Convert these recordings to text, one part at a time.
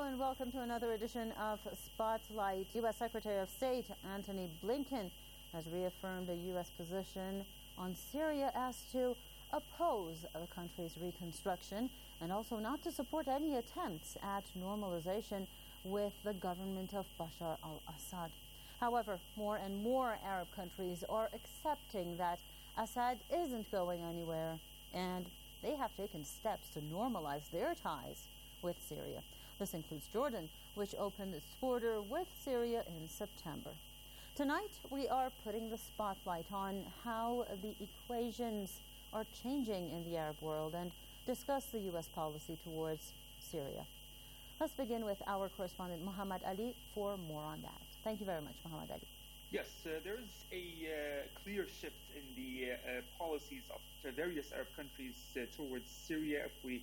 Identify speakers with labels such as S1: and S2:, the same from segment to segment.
S1: and welcome to another edition of Spotlight. U.S. Secretary of State Antony Blinken has reaffirmed a U.S. position on Syria as to oppose the country's reconstruction and also not to support any attempts at normalization with the government of Bashar al-Assad. However, more and more Arab countries are accepting that Assad isn't going anywhere, and they have taken steps to normalize their ties with Syria. This includes Jordan, which opened its border with Syria in September. Tonight, we are putting the spotlight on how the equations are changing in the Arab world and discuss the U.S. policy towards Syria. Let's begin with our correspondent, Muhammad Ali, for more on that. Thank you very much, Muhammad Ali.
S2: Yes, there is a clear shift in the policies of various Arab countries towards Syria if we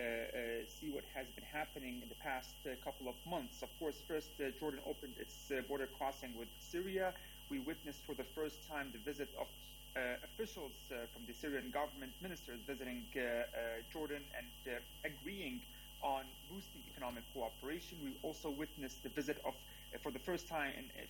S2: see what has been happening in the past couple of months. Of course, first, Jordan opened its border crossing with Syria. We witnessed for the first time the visit of officials from the Syrian government, ministers visiting Jordan and agreeing on boosting economic cooperation. We also witnessed the visit of, for the first time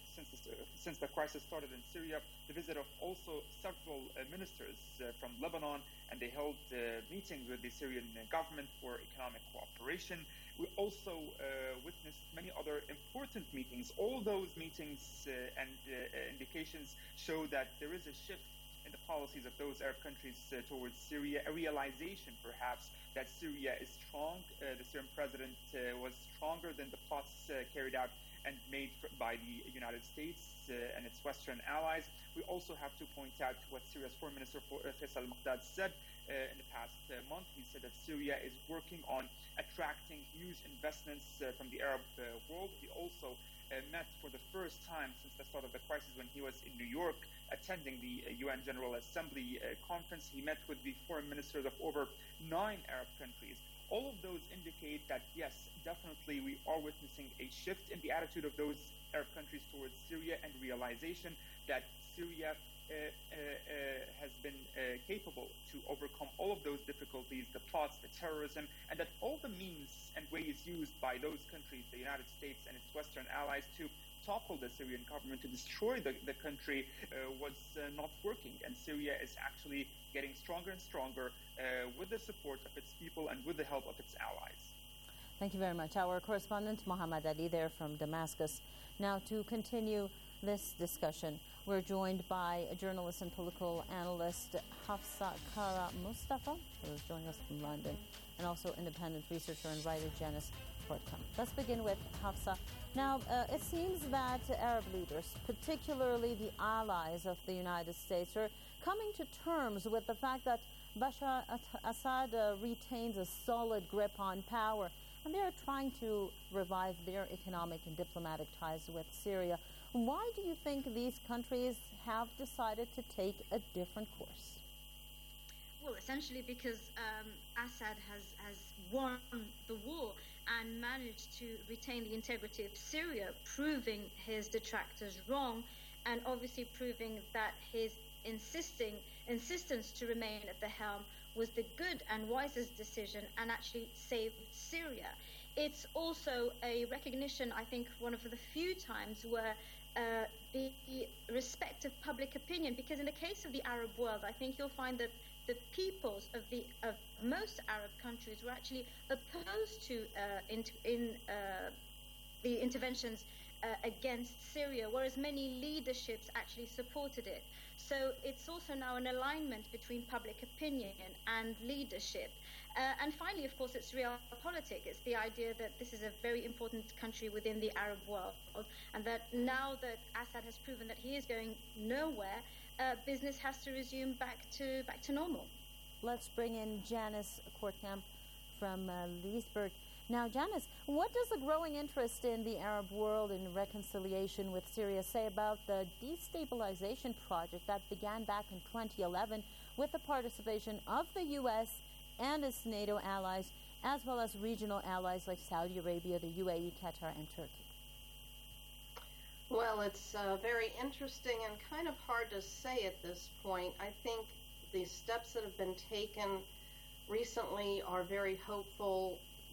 S2: since the crisis started in Syria, the visit of also several ministers from Lebanon, and they held meetings with the Syrian government for economic cooperation. We also witnessed many other important meetings. All those meetings and indications show that there is a shift in the policies of those Arab countries towards Syria, a realization perhaps that Syria is strong. The Syrian president was stronger than the plots carried out and made by the United States and its Western allies. We also have to point out what Syria's Foreign Minister Faisal Muqdad said in the past month. He said that Syria is working on attracting huge investments from the Arab world. He also met for the first time since the start of the crisis when he was in New York attending the UN General Assembly conference. He met with the foreign ministers of over 9 Arab countries. All of those indicate that, yes, definitely we are witnessing a shift in the attitude of those Arab countries towards Syria and realization that Syria has been capable to overcome all of those difficulties, the plots, the terrorism, and that all the means and ways used by those countries, the United States and its Western allies, to topple the Syrian government, to destroy the country, was not working. And Syria is actually getting stronger and stronger with the support of its people and with the help of its allies.
S1: Thank you very much. Our correspondent, Muhammad Ali, there from Damascus. Now, to continue this discussion, we're joined by a journalist and political analyst, Hafsa Kara Mustafa, who is joining us from London, and also independent researcher and writer Janice Courtcombe. Let's begin with Hafsa. Now, it seems that Arab leaders, particularly the allies of the United States, are coming to terms with the fact that Bashar Assad retains a solid grip on power, and they're trying to revive their economic and diplomatic ties with Syria. Why do you think these countries have decided to take a different course?
S3: Well, essentially because Assad has won the war and managed to retain the integrity of Syria, proving his detractors wrong, and obviously proving that his insistence to remain at the helm was the good and wisest decision and actually saved Syria. It's also a recognition, I think, one of the few times where the respect of public opinion, because in the case of the Arab world, I think you'll find that the peoples of most Arab countries were actually opposed to the interventions against Syria, whereas many leaderships actually supported it. So it's also now an alignment between public opinion and leadership. And finally, of course, it's realpolitik. It's the idea that this is a very important country within the Arab world, and that now that Assad has proven that he is going nowhere, business has to resume back to normal.
S1: Let's bring in Janice Courtcombe from Leesburg. Now, Janice, what does the growing interest in the Arab world in reconciliation with Syria say about the destabilization project that began back in 2011 with the participation of the U.S. and its NATO allies, as well as regional allies like Saudi Arabia, the UAE, Qatar, and Turkey?
S4: Well, it's very interesting and kind of hard to say at this point. I think the steps that have been taken recently are very hopeful.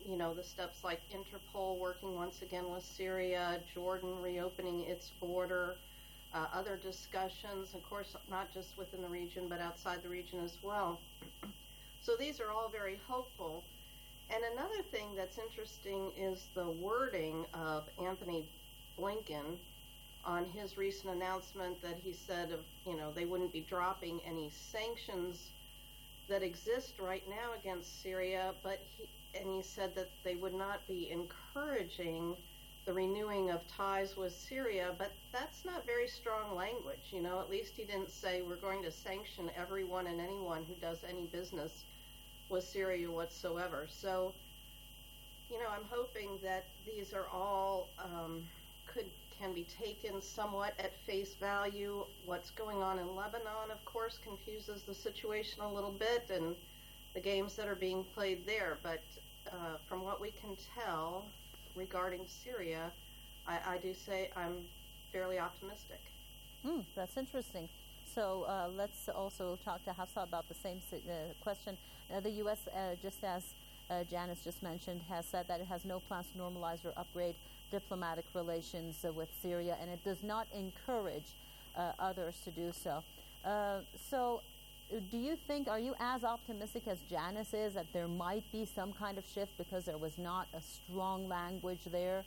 S4: the steps like Interpol working once again with Syria, Jordan reopening its border, other discussions, of course, not just within the region, but outside the region as well. So these are all very hopeful. And another thing that's interesting is the wording of Anthony Blinken on his recent announcement that he said, they wouldn't be dropping any sanctions that exist right now against Syria, and he said that they would not be encouraging the renewing of ties with Syria, but that's not very strong language. At least he didn't say we're going to sanction everyone and anyone who does any business with Syria whatsoever. So, I'm hoping that these are all can be taken somewhat at face value. What's going on in Lebanon, of course, confuses the situation a little bit, and the games that are being played there. But from what we can tell regarding Syria, I do say I'm fairly optimistic.
S1: That's interesting. So let's also talk to Hafsa about the same question. The U.S., just as Janice just mentioned, has said that it has no plans to normalize or upgrade diplomatic relations with Syria, and it does not encourage others to do so. So do you think, are you as optimistic as Janice is that there might be some kind of shift because there was not a strong language there?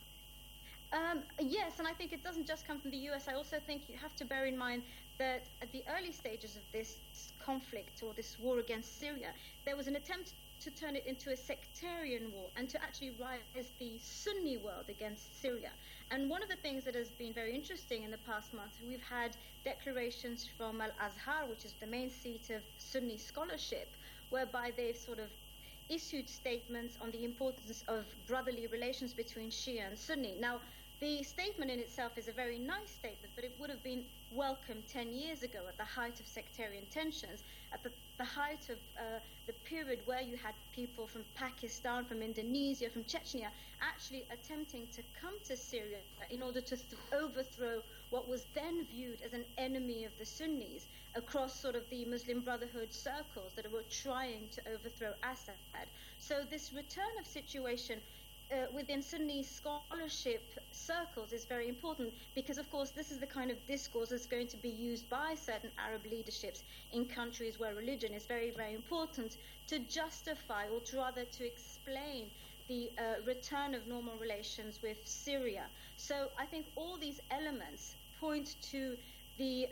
S3: Yes, and I think it doesn't just come from the U.S. I also think you have to bear in mind that at the early stages of this conflict or this war against Syria, there was an attempt to turn it into a sectarian war and to actually rise the Sunni world against Syria. And one of the things that has been very interesting in the past month, we've had declarations from Al-Azhar, which is the main seat of Sunni scholarship, whereby they've sort of issued statements on the importance of brotherly relations between Shia and Sunni. Now, the statement in itself is a very nice statement, but it would have been welcome 10 years ago at the height of sectarian tensions, at the height of the period where you had people from Pakistan, from Indonesia, from Chechnya, actually attempting to come to Syria in order to overthrow what was then viewed as an enemy of the Sunnis across sort of the Muslim Brotherhood circles that were trying to overthrow Assad. So this return of situation within Sunni scholarship circles is very important because, of course, this is the kind of discourse that's going to be used by certain Arab leaderships in countries where religion is very, very important to justify, or to rather to explain, the return of normal relations with Syria. So I think all these elements point to the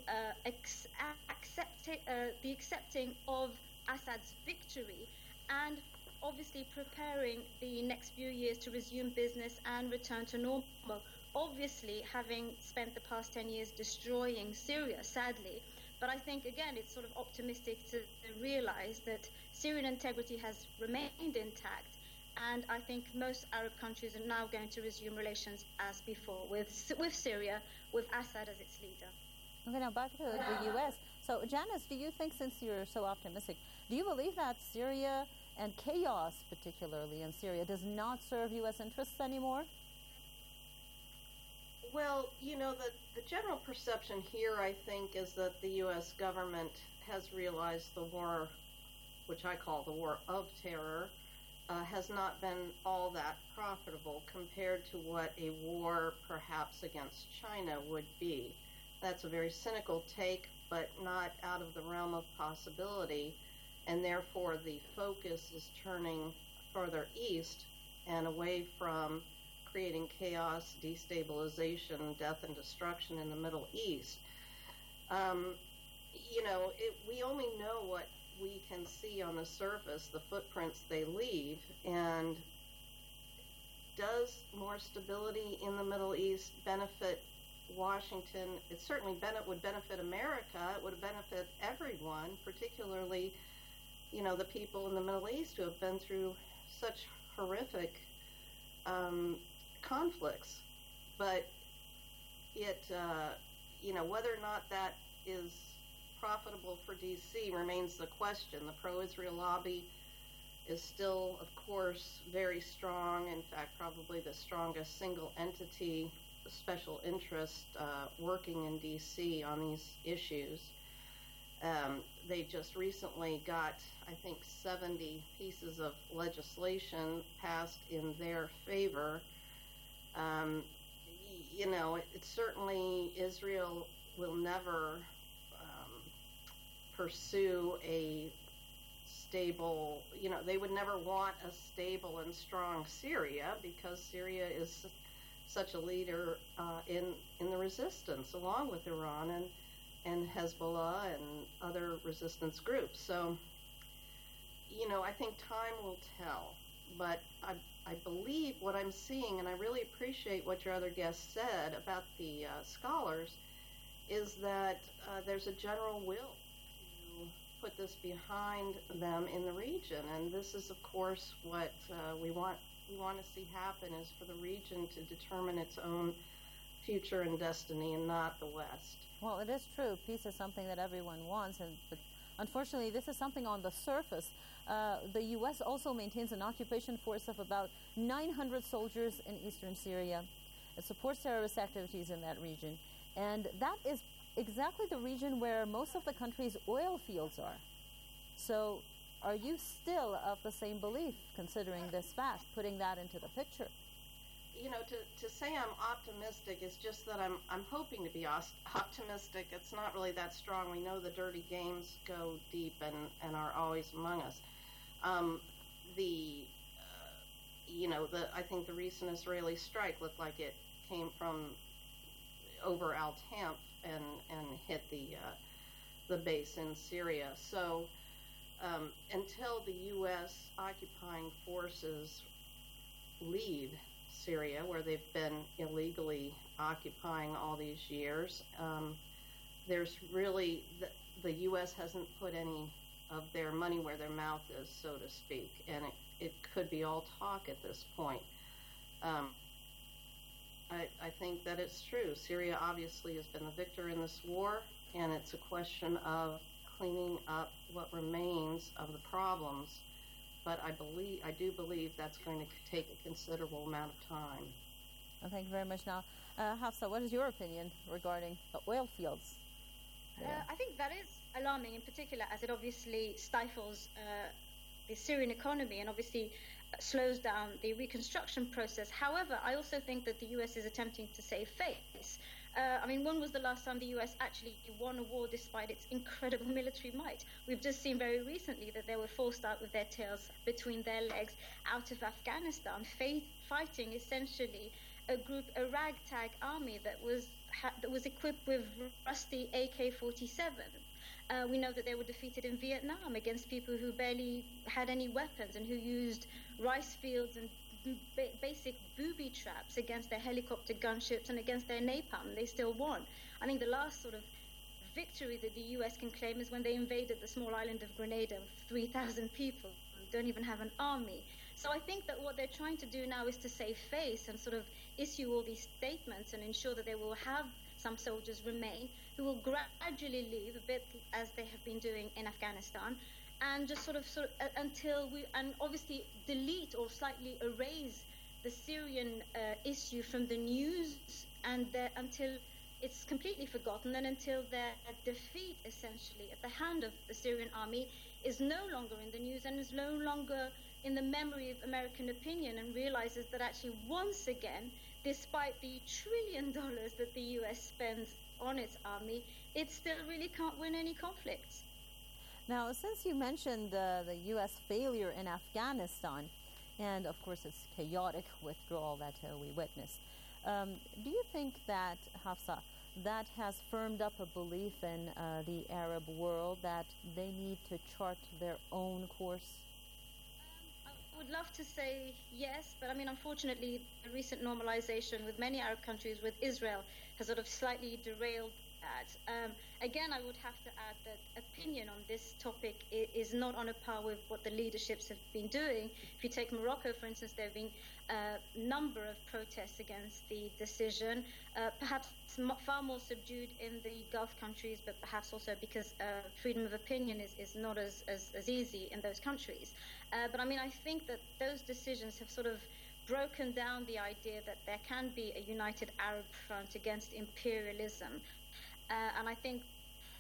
S3: accepting of Assad's victory, and obviously preparing the next few years to resume business and return to normal. Obviously, having spent the past 10 years destroying Syria, sadly. But I think, again, it's sort of optimistic to realize that Syrian integrity has remained intact. And I think most Arab countries are now going to resume relations as before with Syria, with Assad as its leader.
S1: Okay, now back to the U.S. So, Janice, do you think, since you're so optimistic, do you believe that Syria and chaos, particularly in Syria, does not serve U.S. interests anymore?
S4: Well, the general perception here, I think, is that the U.S. government has realized the war, which I call the war of terror, has not been all that profitable compared to what a war perhaps against China would be. That's a very cynical take, but not out of the realm of possibility. And therefore the focus is turning further east and away from creating chaos, destabilization, death, and destruction in the Middle East. We only know what we can see on the surface, the footprints they leave, and does more stability in the Middle East benefit Washington? It certainly would benefit America. It would benefit everyone, particularly the people in the Middle East who have been through such horrific conflicts. But whether or not that is profitable for D.C. remains the question. The pro-Israel lobby is still, of course, very strong. In fact, probably the strongest single entity, special interest working in D.C. on these issues. They just recently got, I think, 70 pieces of legislation passed in their favor. It certainly, Israel will never pursue a stable, they would never want a stable and strong Syria, because Syria is such a leader in the resistance, along with Iran and Hezbollah and other resistance groups. So, I think time will tell. But I believe what I'm seeing, and I really appreciate what your other guest said about the scholars, is that there's a general will to put this behind them in the region. And this is, of course, what we want to see happen, is for the region to determine its own future and destiny, and not the West.
S1: Well, it is true. Peace is something that everyone wants, but unfortunately, this is something on the surface. The U.S. also maintains an occupation force of about 900 soldiers in eastern Syria. It supports terrorist activities in that region. And that is exactly the region where most of the country's oil fields are. So are you still of the same belief, considering this fact, putting that into the picture?
S4: To say I'm optimistic is just that I'm hoping to be optimistic. It's not really that strong. We know the dirty games go deep and are always among us. I think the recent Israeli strike looked like it came from over Al Tanf and hit the base in Syria. So until the U.S. occupying forces leave Syria, where they've been illegally occupying all these years, there's really, the U.S. hasn't put any of their money where their mouth is, so to speak, and it could be all talk at this point. I think that it's true. Syria obviously has been the victor in this war, and it's a question of cleaning up what remains of the problems. But I do believe that's going to take a considerable amount of time.
S1: Well, thank you very much. Now, Hafsa, what is your opinion regarding the oil fields?
S3: I think that is alarming, in particular, as it obviously stifles the Syrian economy and obviously slows down the reconstruction process. However, I also think that the U.S. is attempting to save face. When was the last time the U.S. actually won a war despite its incredible military might? We've just seen very recently that they were forced out with their tails between their legs out of Afghanistan, fighting essentially a ragtag army that was equipped with rusty AK-47. We know that they were defeated in Vietnam against people who barely had any weapons and who used rice fields and basic booby traps against their helicopter gunships and against their napalm. They still won. I think the last sort of victory that the U.S. can claim is when they invaded the small island of Grenada with 3,000 people who don't even have an army. So I think that what they're trying to do now is to save face and sort of issue all these statements and ensure that they will have some soldiers remain who will gradually leave, a bit as they have been doing in Afghanistan, and just sort of until we, and obviously delete or slightly erase the Syrian issue from the news, and until it's completely forgotten, and until their defeat essentially at the hand of the Syrian army is no longer in the news and is no longer in the memory of American opinion, and realizes that actually once again, despite the $1 trillion that the U.S. spends on its army, it still really can't win any conflicts.
S1: Now, since you mentioned the U.S. failure in Afghanistan, and of course its chaotic withdrawal that we witnessed, do you think that, Hafsa, that has firmed up a belief in the Arab world that they need to chart their own course?
S3: I would love to say yes, but unfortunately, the recent normalization with many Arab countries, with Israel, has sort of slightly derailed that. Again, I would have to add that opinion on this topic is not on a par with what the leaderships have been doing. If you take Morocco, for instance, there have been a number of protests against the decision, perhaps far more subdued in the Gulf countries, but perhaps also because freedom of opinion is not as easy in those countries. But I think that those decisions have sort of broken down the idea that there can be a united Arab front against imperialism. And I think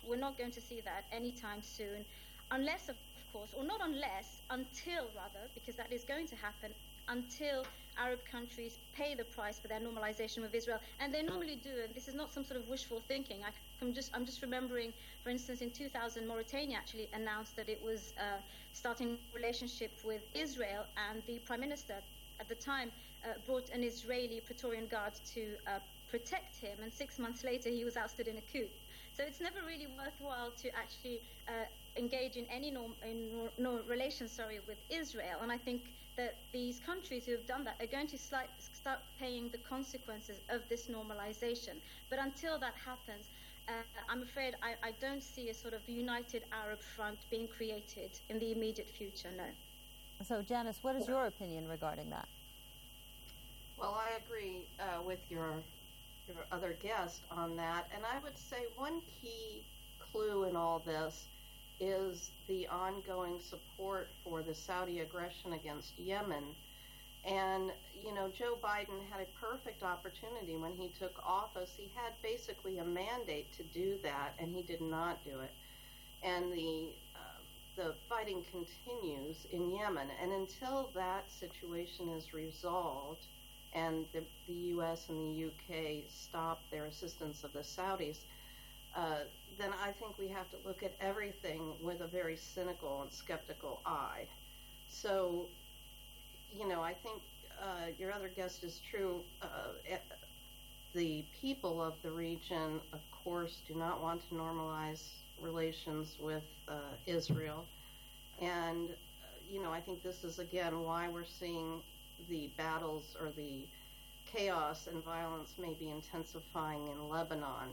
S3: We're not going to see that anytime soon, unless, of course, or not unless, until rather, because that is going to happen, until Arab countries pay the price for their normalization with Israel. And they normally do, and this is not some sort of wishful thinking. I'm just remembering, for instance, in 2000, Mauritania actually announced that it was starting a relationship with Israel, and the Prime Minister at the time brought an Israeli Praetorian Guard to protect him, and 6 months later he was ousted in a coup. So it's never really worthwhile to actually engage in any relations with Israel. And I think that these countries who have done that are going to start paying the consequences of this normalization. But until that happens, I'm afraid I don't see a sort of united Arab front being created in the immediate future, no.
S1: So, Janice, what is your opinion regarding that?
S4: Well, I agree with your other guest on that. And I would say one key clue in all this is the ongoing support for the Saudi aggression against Yemen. And, Joe Biden had a perfect opportunity when he took office. He had basically a mandate to do that, and he did not do it. And the fighting continues in Yemen. And until that situation is resolved and the U.S. and the U.K. stop their assistance of the Saudis, then I think we have to look at everything with a very cynical and skeptical eye. So, I think your other guest is true. The people of the region, of course, do not want to normalize relations with Israel. And, I think this is, again, why we're seeing the battles or the chaos and violence may be intensifying in Lebanon.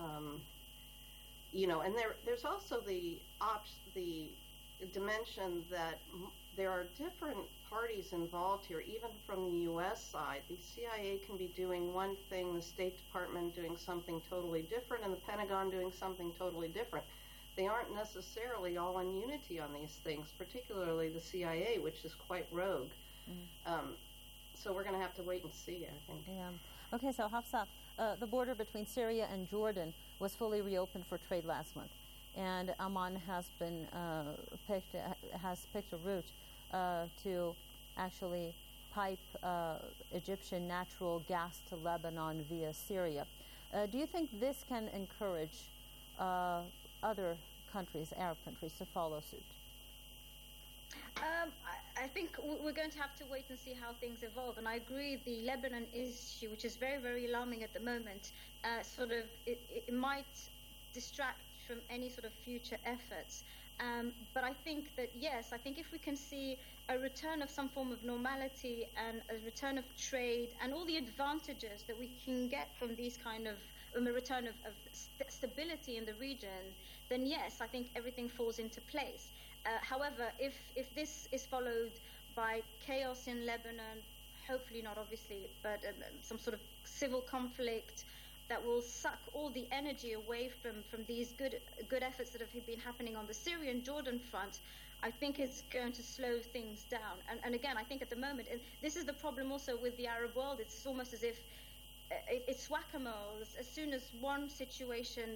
S4: And there's also the dimension that there are different parties involved here, even from the U.S. side. The CIA can be doing one thing, the State Department doing something totally different, and the Pentagon doing something totally different. They aren't necessarily all in unity on these things, particularly the CIA, which is quite rogue. So we're going to have to wait and see, I think.
S1: Yeah. Okay, so Hafsa, the border between Syria and Jordan was fully reopened for trade last month, and Amman has picked a route to actually pipe Egyptian natural gas to Lebanon via Syria. Do you think this can encourage other countries, Arab countries, to follow suit?
S3: I think we're going to have to wait and see how things evolve. And I agree, the Lebanon issue, which is very, very alarming at the moment, it might distract from any sort of future efforts. But I think that, yes, I think if we can see a return of some form of normality and a return of trade and all the advantages that we can get from these kind of a return of stability in the region, then yes, I think everything falls into place. However, if this is followed by chaos in Lebanon, hopefully not obviously, but some sort of civil conflict that will suck all the energy away from these good efforts that have been happening on the Syrian-Jordan front, I think it's going to slow things down. And again, I think at the moment, and this is the problem also with the Arab world, it's almost as if it's whack-a-mole. As soon as one situation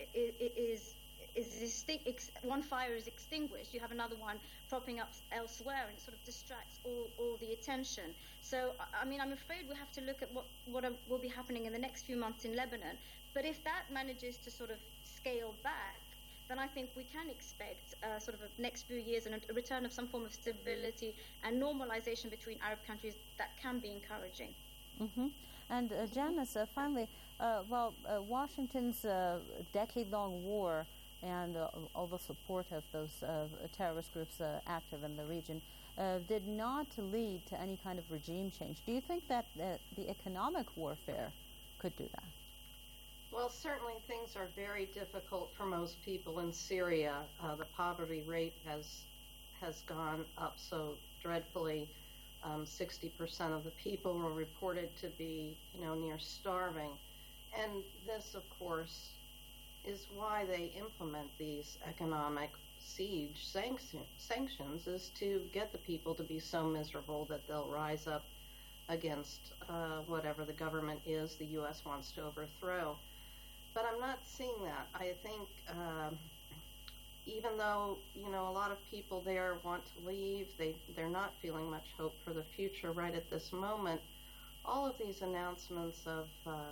S3: one fire is extinguished, you have another one propping up elsewhere, and it sort of distracts all the attention. So, I mean, I'm afraid we have to look at what will be happening in the next few months in Lebanon. But if that manages to sort of scale back, then I think we can expect sort of a next few years and a return of some form of stability and normalization between Arab countries that can be encouraging.
S1: Mm-hmm. And Janice, finally, Washington's decade-long war and all the support of those terrorist groups active in the region did not lead to any kind of regime change. Do you think that the economic warfare could do that?
S4: Well, certainly things are very difficult for most people in Syria. The poverty rate has gone up so dreadfully. 60% of the people were reported to be, near starving. And this, of course, is why they implement these economic siege sanctions, is to get the people to be so miserable that they'll rise up against whatever the government is the U.S. wants to overthrow. but I'm not seeing that. I think even though, a lot of people there want to leave, they're not feeling much hope for the future right at this moment. All of these announcements of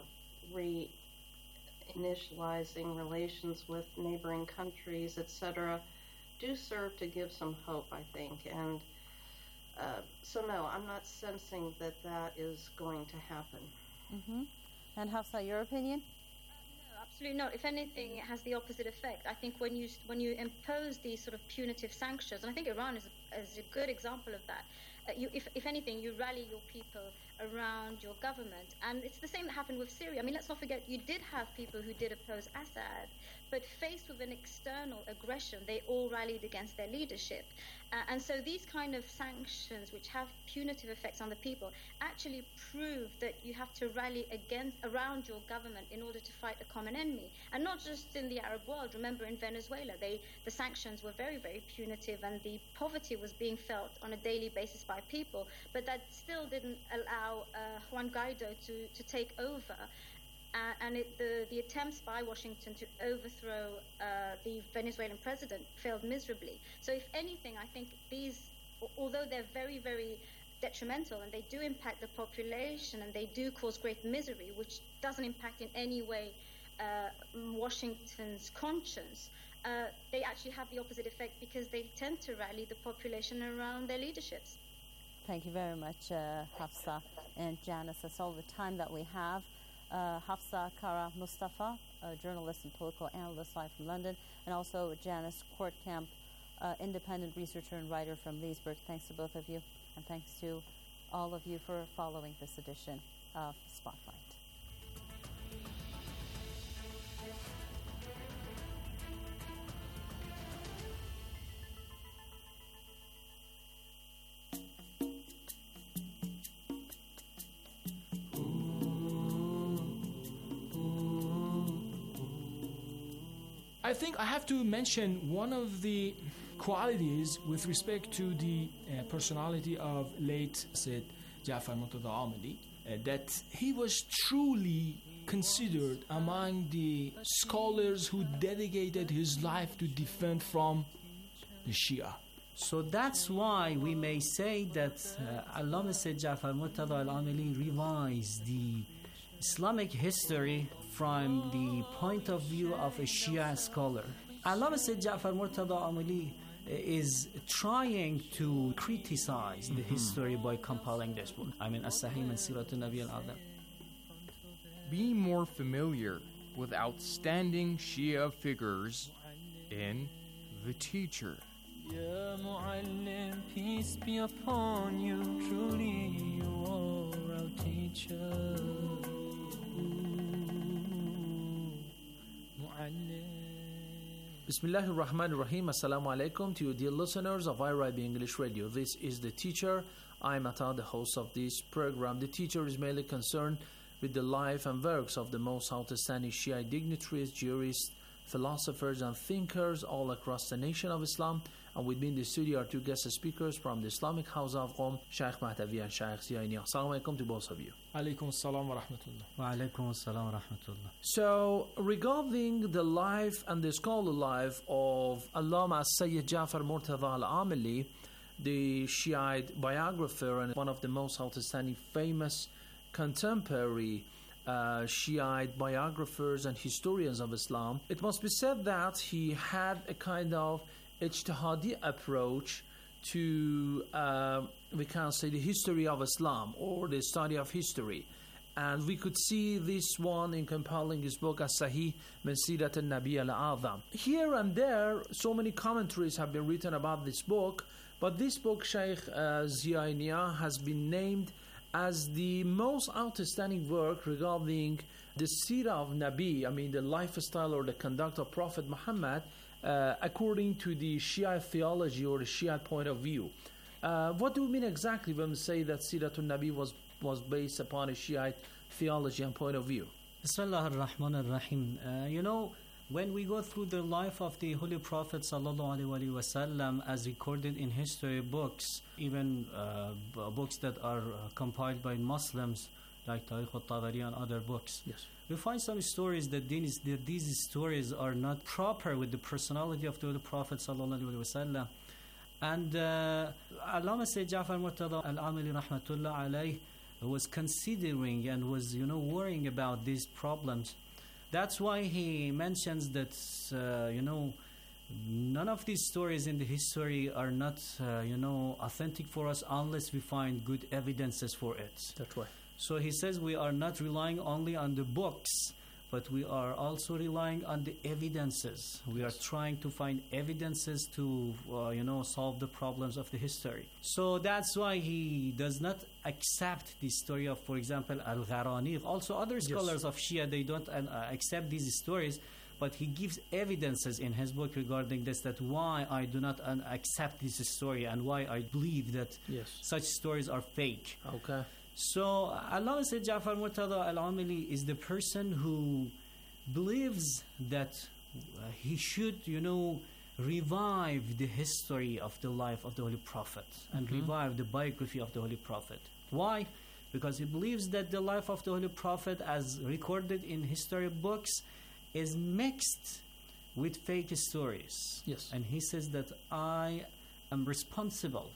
S4: reinitializing relations with neighboring countries, etc., do serve to give some hope, I think. And so no, I'm not sensing that is going to happen.
S1: Mm-hmm. And Hafsa, your opinion?
S3: No, absolutely not. If anything, it has the opposite effect. I think when you impose these sort of punitive sanctions, and I think Iran is a good example of that. If anything, you rally your people around your government. And it's the same that happened with Syria. I mean, let's not forget, you did have people who did oppose Assad, but faced with an external aggression, they all rallied against their leadership. And so these kind of sanctions, which have punitive effects on the people, actually prove that you have to rally around your government in order to fight a common enemy. And not just in the Arab world. Remember, in Venezuela, the sanctions were very, very punitive, and the poverty was being felt on a daily basis by people. But that still didn't allow Juan Guaido to take over. And the attempts by Washington to overthrow the Venezuelan president failed miserably. So if anything, I think these, although they're very, very detrimental and they do impact the population and they do cause great misery, which doesn't impact in any way Washington's conscience, they actually have the opposite effect because they tend to rally the population around their leaderships.
S1: Thank you very much, Hafsa and Janice. That's all the time that we have. Hafsa Kara Mustafa, a journalist and political analyst live from London, and also Janice Kortkamp, independent researcher and writer from Leesburg. Thanks to both of you, and thanks to all of you for following this edition of Spotlight.
S5: I think I have to mention one of the qualities with respect to the personality of late Said Ja'far Murtada Amili, that he was truly considered among the scholars who dedicated his life to defend from the Shia.
S6: So that's why we may say that Allama Said Ja'far Murtada Al-Amili revised the Islamic history from the point of view of a Shia scholar. Allama Said Ja'far Murtada Amili is trying to criticize the history by compiling this book. I mean, As-Sahih min Sirat al-Nabi al-Azam.
S7: Be more familiar with outstanding Shia figures in The Teacher.
S8: Ya Mu'allim, peace be upon you, truly you are our teacher.
S9: Bismillahir Rahmanir Rahim. Assalamu alaikum to you, dear listeners of IRIB English Radio. This is The Teacher. I'm Ata, the host of this program. The Teacher is mainly concerned with the life and works of the most outstanding Shia dignitaries, jurists, philosophers, and thinkers all across the nation of Islam. And with me in the studio are two guest speakers from the Islamic House of Qom, Shaykh Mahdavi and Shaykh Ziyaini. Assalamu alaikum to both of you.
S5: Alaikum assalam wa rahmatullah.
S6: Wa alaikum assalam wa rahmatullah.
S9: So, regarding the life and the scholar life of Allama Sayyid Ja'far Murtada Al-Amili, the Shiite biographer and one of the most outstanding famous contemporary Shiite biographers and historians of Islam, it must be said that he had a kind of ijtihadi approach to, we can say, the history of Islam or the study of history. And we could see this one in compiling his book As-Sahih min Sirat al-Nabi al-Azam. Here and there, so many commentaries have been written about this book, but this book, Shaykh Ziyaini, has been named as the most outstanding work regarding the Sirah of Nabi, I mean the lifestyle or the conduct of Prophet Muhammad, according to the Shia theology or the Shia point of view. What do we mean exactly when we say that Siratul Nabi was based upon a Shiite theology and point of view?
S6: Bismillah ar-Rahman ar-Rahim. When we go through the life of the Holy Prophet ﷺ as recorded in history books, even books that are compiled by Muslims, like Tarikh al-Tabari and other books.
S9: Yes.
S6: We find some stories that these stories are not proper with the personality of the Prophet sallallahu alaihi wasallam. And Allama Sayyid Ja'far Murtada al-Amili rahmatullah alayh was considering and was worrying about these problems. That's why he mentions that none of these stories in the history are not authentic for us unless we find good evidences for it.
S9: That's right.
S6: So he says we are not relying only on the books, but we are also relying on the evidences. We are trying to find evidences to solve the problems of the history. So that's why he does not accept the story of, for example, Al-Gharaniq. Also other scholars of Shia, they don't accept these stories, but he gives evidences in his book regarding this, that why I do not accept this story and why I believe that such stories are fake.
S9: Okay.
S6: So Allama Sayyid Ja'far Murtada al-Amili is the person who believes that he should, revive the history of the life of the Holy Prophet and revive the biography of the Holy Prophet. Why? Because he believes that the life of the Holy Prophet, as recorded in history books, is mixed with fake stories.
S9: Yes.
S6: And he says that I am responsible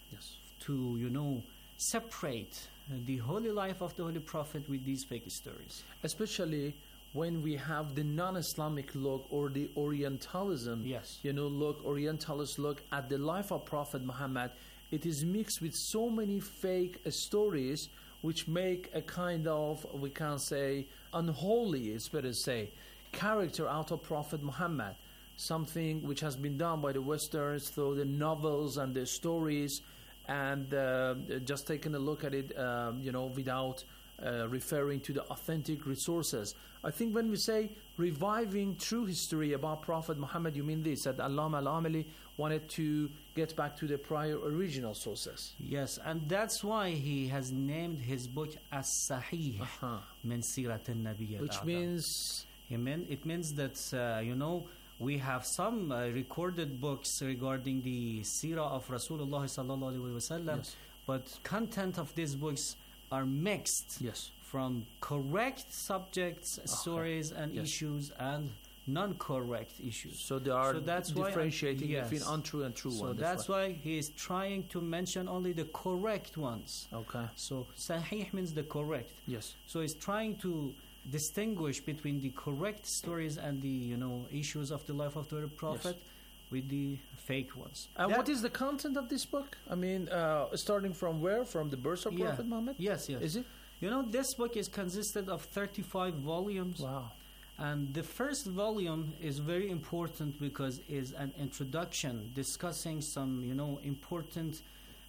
S6: to, separate the holy life of the Holy Prophet with these fake stories.
S9: Especially when we have the non-Islamic look or the Orientalism, Orientalist look at the life of Prophet Muhammad, it is mixed with so many fake stories which make a kind of, we can say, unholy, it's better to say, character out of Prophet Muhammad. Something which has been done by the Westerns through the novels and the stories, and just taking a look at it, without referring to the authentic resources. I think when we say reviving true history about Prophet Muhammad, you mean this, that Allama al-Amili wanted to get back to the prior original sources.
S6: Yes, and that's why he has named his book As-Sahih min Sirat al-Nabiy
S9: Which means?
S6: It means that, we have some recorded books regarding the Sirah of Rasulullah sallallahu alaihi wasallam, but content of these books are mixed from correct subjects, stories, and issues, and non-correct issues.
S9: So they are differentiating between untrue and true ones.
S6: So that's why he is trying to mention only the correct ones.
S9: Okay.
S6: So Sahih means the correct.
S9: Yes.
S6: So he's trying to distinguish between the correct stories and the issues of the life of the Prophet with the fake ones.
S9: And what is the content of this book? I mean, starting from where? From the birth of Prophet Muhammad?
S6: Yes.
S9: Is it?
S6: This book is consisted of 35 volumes.
S9: Wow.
S6: And the first volume is very important because it's an introduction discussing some important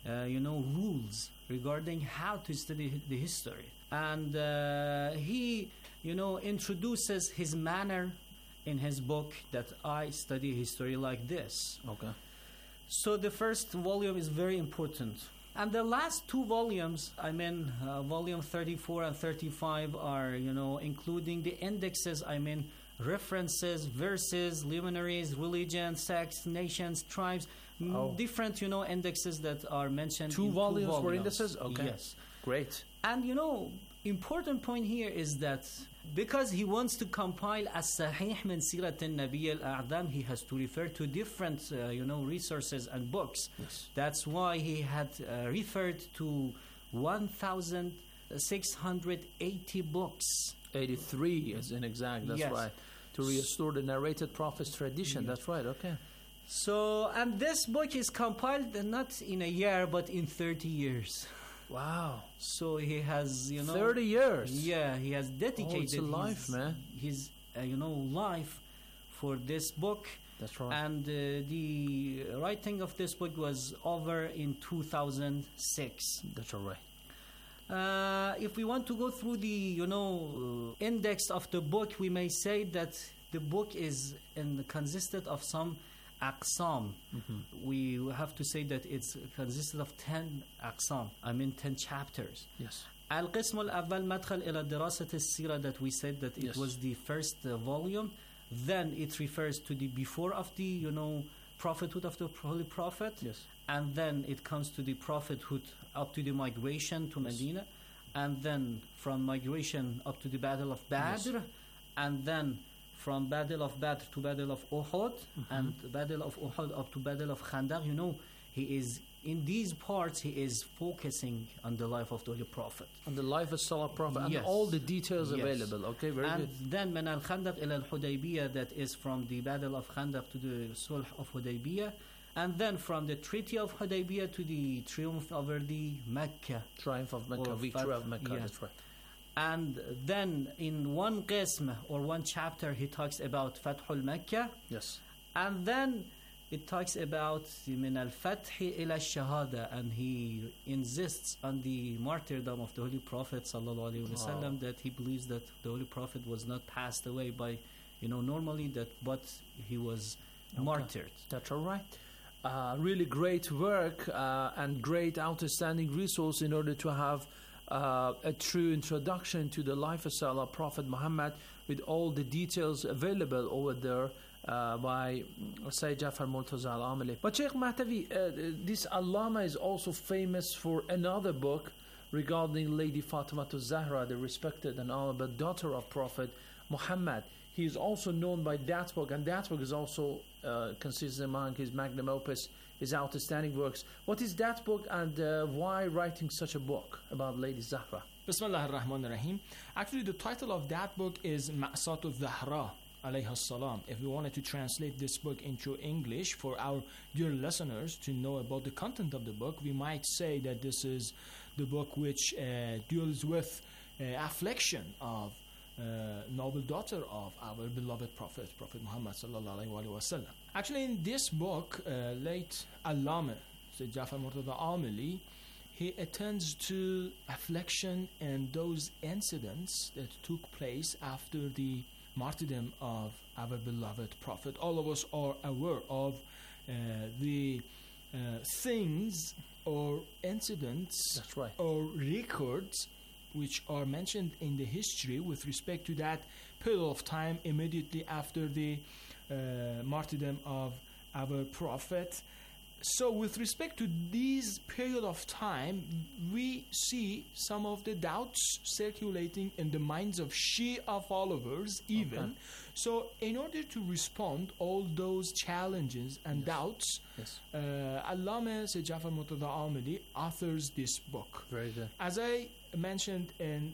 S6: rules regarding how to study the history. And he introduces his manner in his book, that I study history like this.
S9: Okay.
S6: So the first volume is very important. And the last two volumes, volume 34 and 35 are, including the indexes, references, verses, luminaries, religion, sects, nations, tribes, different, indexes that are mentioned.
S9: Two volumes for indices? Okay.
S6: Yes.
S9: Great.
S6: And, important point here is that because he wants to compile As-Sahih min Sirat al-Nabiy al-A'dam, he has to refer to different, resources and books.
S9: Yes.
S6: That's why he had referred to 1,680 books.
S9: 83 is inexact, that's right. To restore the narrated Prophet's tradition, that's right, okay.
S6: So, and this book is compiled not in a year, but in 30 years.
S9: Wow.
S6: So he has,
S9: 30 years.
S6: Yeah, he has dedicated
S9: his
S6: life for this book.
S9: That's right.
S6: And the writing of this book was over in 2006.
S9: That's all right.
S6: If we want to go through the, index of the book, we may say that the book is consisted of some aqsam. We have to say that it's consisted of 10 aqsam, 10 chapters.
S9: Yes.
S6: Al-Qism al-Awwal Madkhal ila Dirasat al-Sira, that we said that it was the first volume. Then it refers to the before of the, prophethood of the Holy Prophet.
S9: Yes.
S6: And then it comes to the prophethood up to the migration to Medina. and then from migration up to the Battle of Badr, and then from Battle of Badr to Battle of Uhud, and the Battle of Uhud up to Battle of Khandaq. You know, he is in these parts. He is focusing on the life of the Holy Prophet,
S9: on the life of Salah Prophet, and
S6: Yes.
S9: all the details
S6: Yes.
S9: available. Okay, very
S6: and
S9: good.
S6: then من الخندق إلى الحديبية, that is from the Battle of Khandaq to the Sulh of Hudaybiyah, and then from the Treaty of Hudaybiyah to the triumph over the Mecca.
S9: Triumph of Mecca,
S6: Or
S9: victory of
S6: Fath-
S9: Mecca.
S6: yeah.
S9: That's right.
S6: And then in one qism or one chapter he talks about Fathul Mecca,
S9: Yes.
S6: and then it talks about من الفتح إلى الشهادة, and he insists on the martyrdom of the Holy Prophet sallallahu alaihi wasallam, that he believes that the Holy Prophet was not passed away by, normally, but he was martyred.
S9: That's all right. Really great work and great outstanding resource in order to have a true introduction to the life of Salah Prophet Muhammad, with all the details available over there by Sayyid Jafar Murtaza Al-Amili. But Sheikh Mahtavi, this Allama is also famous for another book regarding Lady Fatima Zahra, the respected and honorable daughter of Prophet Muhammad. He is also known by that book, and that book is also considered among his magnum opus, his outstanding works. What is that book, and why writing such a book about Lady Zahra?
S5: Bismillah ar-Rahman ar-Rahim. Actually, the title of that book is Ma'sat al-Zahra alayha salam. If we wanted to translate this book into English for our dear listeners to know about the content of the book, we might say that this is the book which deals with affliction of noble daughter of our beloved Prophet Muhammad sallallahu alaihi wasallam. Actually, in this book, late Allama Sayyid Jafar Murtaza Amili, he attends to affliction and those incidents that took place after the martyrdom of our beloved Prophet. All of us are aware of the things or incidents
S9: That's right.
S5: or records which are mentioned in the history with respect to that period of time immediately after the martyrdom of our Prophet. So with respect to this period of time, we see some of the doubts circulating in the minds of Shia followers even.
S9: Okay.
S5: So in order to respond all those challenges and doubts, Allama Sayyid Jafar Murtaza Amili authors this book.
S9: Very good.
S5: As I mentioned in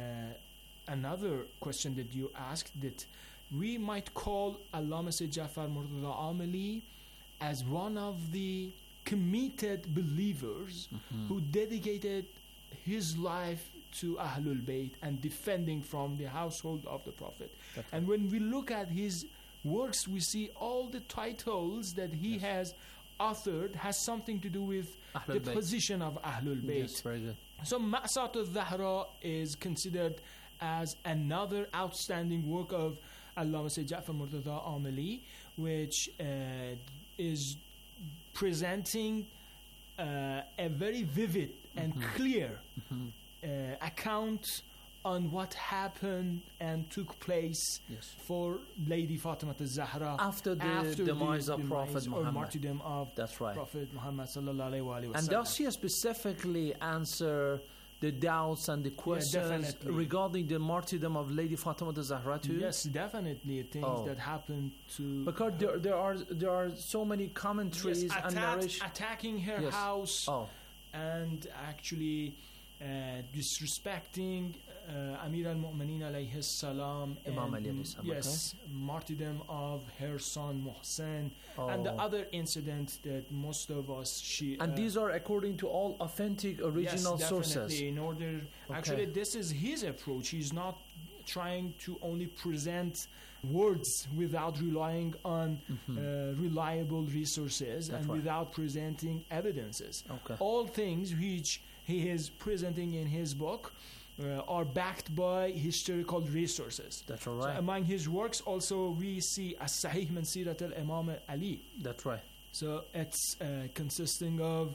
S5: another question that you asked, that we might call Allama Sayyid Jafar Murtaza Amili as one of the committed believers who dedicated his life to Ahlul Bayt and defending from the household of the Prophet. And when we look at his works, we see all the titles that he has authored has something to do with
S9: Ahlul
S5: the
S9: Bayt.
S5: position of Ahlul Bayt.
S9: Yes, very good.
S5: So Ma'sat al-Zahra is considered as another outstanding work of Allama Sayyid Jafar Murtaza Amili, which is presenting a very vivid and clear account on what happened and took place for Lady Fatima al-Zahra
S9: After the demise of Prophet
S5: or
S9: Muhammad.
S5: martyrdom of
S9: That's right.
S5: Prophet Muhammad sallallahu alaihi wasallam.
S9: And does she specifically answer the doubts and the questions
S5: definitely.
S9: regarding the martyrdom of Lady Fatima Zahra too?
S5: Yes, definitely things that happened to
S9: Because there are so many commentaries and narration.
S5: attacking her house and actually disrespecting Amir al-Mu'mineen alayhi salam,
S9: Imam Ali alayhi salam,
S5: yes, martyrdom of her son Muhsin, and the other incident that most of us
S9: and these are according to all authentic original
S5: yes,
S9: sources.
S5: definitely. In order, actually, this is his approach. He's not trying to only present words without relying on reliable resources and
S9: right.
S5: without presenting evidences.
S9: Okay.
S5: All things which he is presenting in his book are backed by historical resources.
S9: That's all right.
S5: So among his works also we see As-Sahih min Sirat al-Imam Ali.
S9: That's right.
S5: So it's consisting of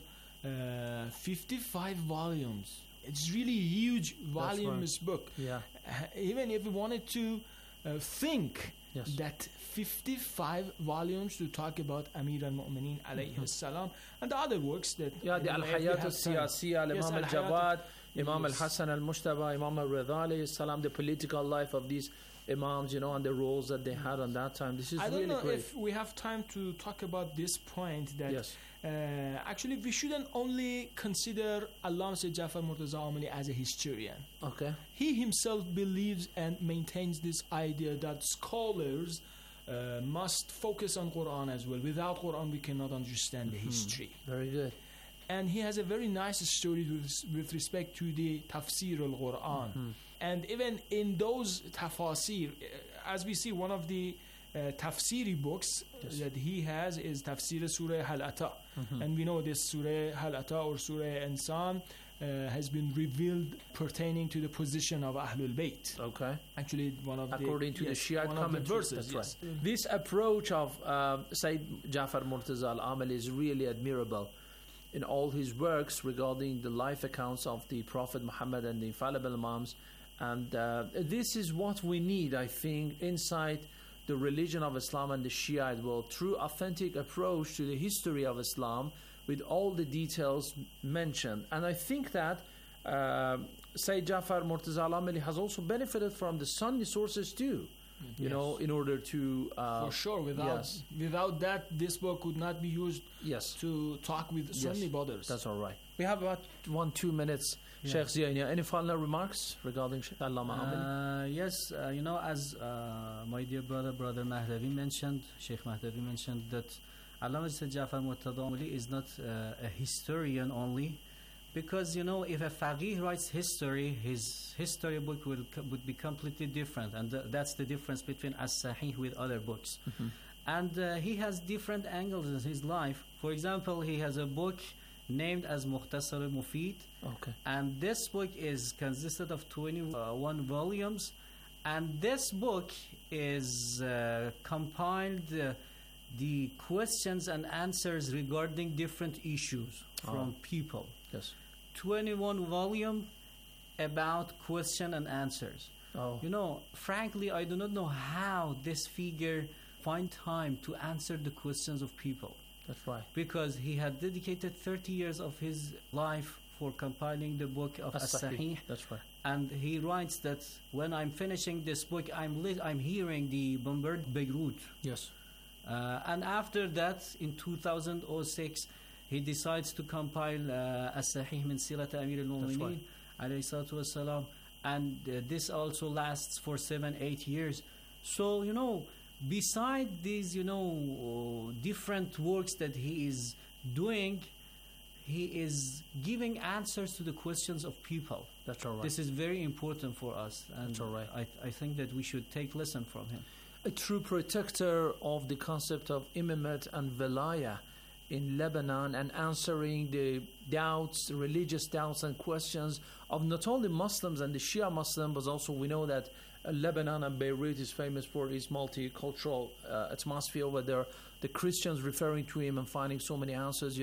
S5: 55 volumes. It's really a huge voluminous book.
S9: Yeah.
S5: Even if we wanted to think
S9: Yes.
S5: that 55 volumes to talk about Amir al-Mu'mineen alayhi salam and the other works that
S9: Yeah, the
S5: if we
S9: Al-Hayat
S5: have time.
S9: al-Siyasiyya,
S5: Yes,
S9: Al-Imam
S5: Al-Hayat
S9: al-Jawad, Imam al-Hassan al-Mushtaba, Imam al-Rida alayhi salam, the political life of these imams, and the roles that they had on that time. This is
S5: I
S9: really
S5: don't know
S9: great.
S5: if we have time to talk about this point that
S9: Yes.
S5: Actually we shouldn't only consider Allama Sayyid Jafar Murtaza Amili as a historian.
S9: Okay.
S5: He himself believes and maintains this idea that scholars must focus on Quran as well. Without Quran we cannot understand the history.
S9: Very good.
S5: And he has a very nice story with respect to the tafsir al-Quran. And even in those tafsir, as we see, one of the tafsiri books that he has is Tafsir Surah Hal-Ata. And we know this Surah Hal-Ata or Surah Insan has been revealed pertaining to the position of Ahlul Bayt.
S9: Okay.
S5: Actually, one of
S9: According to the Shiite
S5: one of the
S9: commentary.
S5: verses.
S9: That's right. This approach of Sayyid Jafar Murtaza al-Amili is really admirable in all his works regarding the life accounts of the Prophet Muhammad and the infallible Imams. And this is what we need, I think, inside the religion of Islam and the Shiite world. True, authentic approach to the history of Islam with all the details mentioned. And I think that Sayyid Jafar Murtaza al-Amili has also benefited from the Sunni sources too. You know, in order to
S5: for sure, without that, this book could not be used to talk with Sunni brothers.
S9: That's all right. We have about 1-2 minutes. Sheikh Ziyania, any final remarks regarding Sheikh Allama Amili?
S6: Yes, as my dear brother Mahdavi mentioned, Sheikh Mahdavi mentioned that Allama Sayyid Jafar Murtaza Amili is not a historian only, because if a faqih writes history, his history book would be completely different, and that's the difference between as-Sahih with other books. And he has different angles in his life. For example, he has a book named as Mukhtasar al-Mufid, and this book is consisted of 21 volumes, and this book is compiled the questions and answers regarding different issues from people.
S9: Yes.
S6: 21 volume about question and answers. Frankly, I do not know how this figure find time to answer the questions of people.
S9: That's right.
S6: Because he had dedicated 30 years of his life for compiling the book of As-Sahih.
S9: That's right.
S6: And he writes that when I'm finishing this book, I'm hearing the bombarded Beirut.
S9: Yes.
S6: And after that, in 2006, he decides to compile As-Sahih min Sirat Amir al-Mu'minin alayhi salatu wassalam, and this also lasts for 7-8 years. So, beside these, different works that he is doing, he is giving answers to the questions of people.
S9: That's all right.
S6: This is very important for us, and
S9: that's all right.
S6: I think that we should take lesson from him.
S9: A true protector of the concept of imamate and velaya in Lebanon, and answering the doubts, religious doubts and questions of not only Muslims and the Shia Muslim, but also we know that Lebanon and Beirut is famous for its multicultural atmosphere over there. The Christians referring to him and finding so many answers,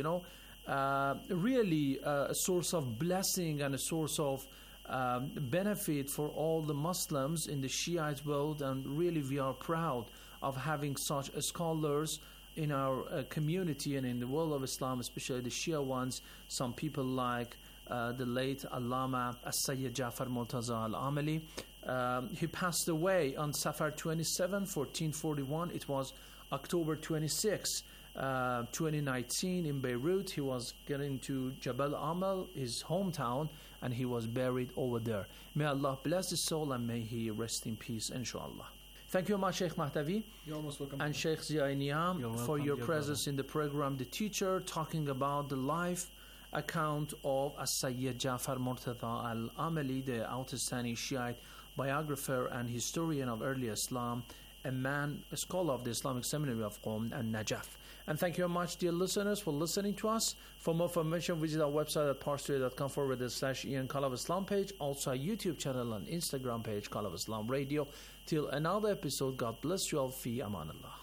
S9: really a source of blessing and a source of benefit for all the Muslims in the Shiite world. And really we are proud of having such scholars in our community and in the world of Islam, especially the Shia ones. Some people like the late Allama Sayyid Jafar Murtaza al-Amili. He passed away on Safar 27, 1441. It was October 26, 2019 in Beirut. He was getting to Jabal Amal, his hometown, and he was buried over there. May Allah bless his soul and may he rest in peace, inshallah. Thank you very much, Sheikh Mahdavi.
S5: You're almost welcome.
S9: And Sheikh Ziyaniam for your presence in the program. The teacher talking about the life account of Sayyid Jafar Murtaza al-Amili, the outstanding Shiite biographer and historian of early Islam, a scholar of the Islamic Seminary of Qom and Najaf. And thank you very much, dear listeners, for listening to us. For more information, visit our website at parstoday.com/Ian Call of Islam page, also our YouTube channel and Instagram page, Call of Islam Radio. Till another episode, God bless you all. Fi aman Allah.